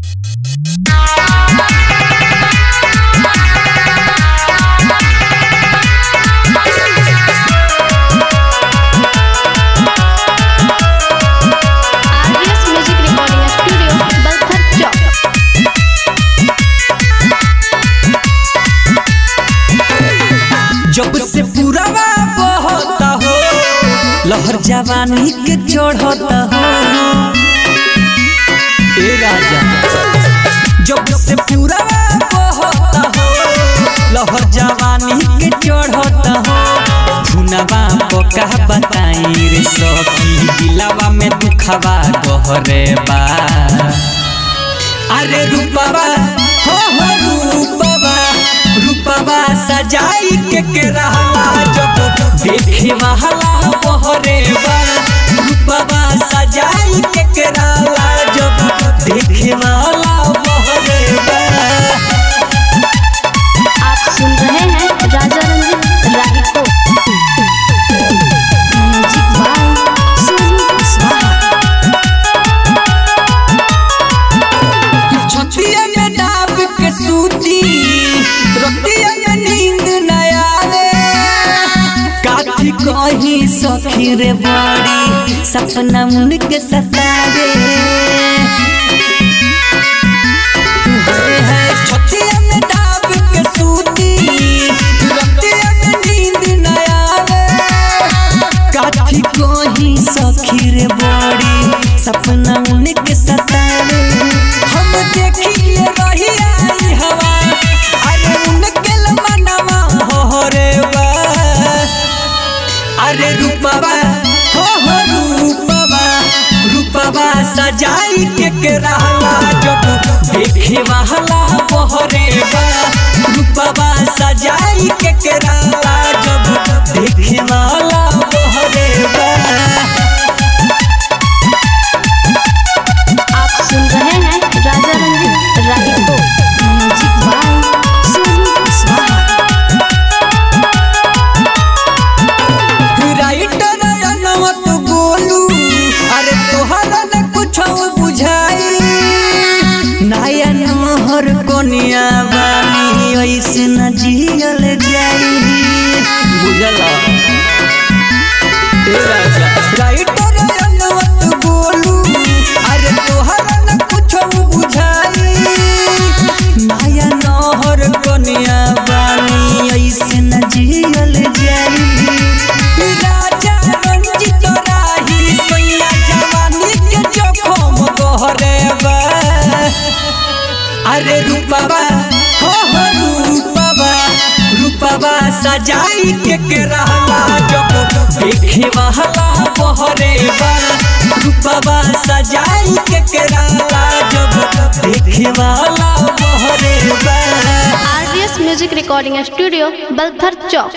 जब से पुरावा बहता हो लहर जवानी के चढ़ता हो ए राजा। जब से पुरावा बहता हो लहर जवानी के चढ़ता हो धुनवा पका बताई रे सखी दिलवा में दुखवा गहरे बा। अरे रूपवा हो रूपवा रूपवा सजाई के रहला जब देखे वाला बहरे बा। रूपवा सजाई के रहला जब देखे वाला बहरे बा। आप सुन रहे हैं राजा रंजीत रागी को। Music by Sujeet Kushwaha. छतिया में डाब के सूती रतिया में नींद न आवे काठी कहीं सखी रे बड़ी सपना मन के सतावे। छतिया में डाब के सूती रतिया में नींद न आवे काठी कहीं सखी रे बड़ी सपना मन के सतावे। हम देखिए रही आई हवा अरे उनके मनवा हो रे बा। अरे रूपवा हो रूपवा रूपवा सजाई के रहला जब देखे वाला बहरे बा। रूपवा सजाई के रहला जब देखे वाला बहरे बा। आप सुन रहे हैं राजा रंजीत रागी को। Music by Sujeet Kushwaha. Writer अनवत गोलू अरे तोहरा न कुछ बुझाई नया नहर कोनिया बानी ऐसे न जियल जाई बुझला ए राजा। राइटर अनवत गोलू अरे तोहरा न कुछ बुझाई नया नहर कोनिया बानी ऐसे न जियल जाई। राजा रंजीत राही सैया जवानी के जोखम गहरे बा। अरे रूपवा हो रूपवा रूपवा सजाई के रहला जब देखे वाला बहरे बा। रूपवा सजाई के रहला जब देखे वाला बहरे बा। RDS music recording studio Balthar चौक।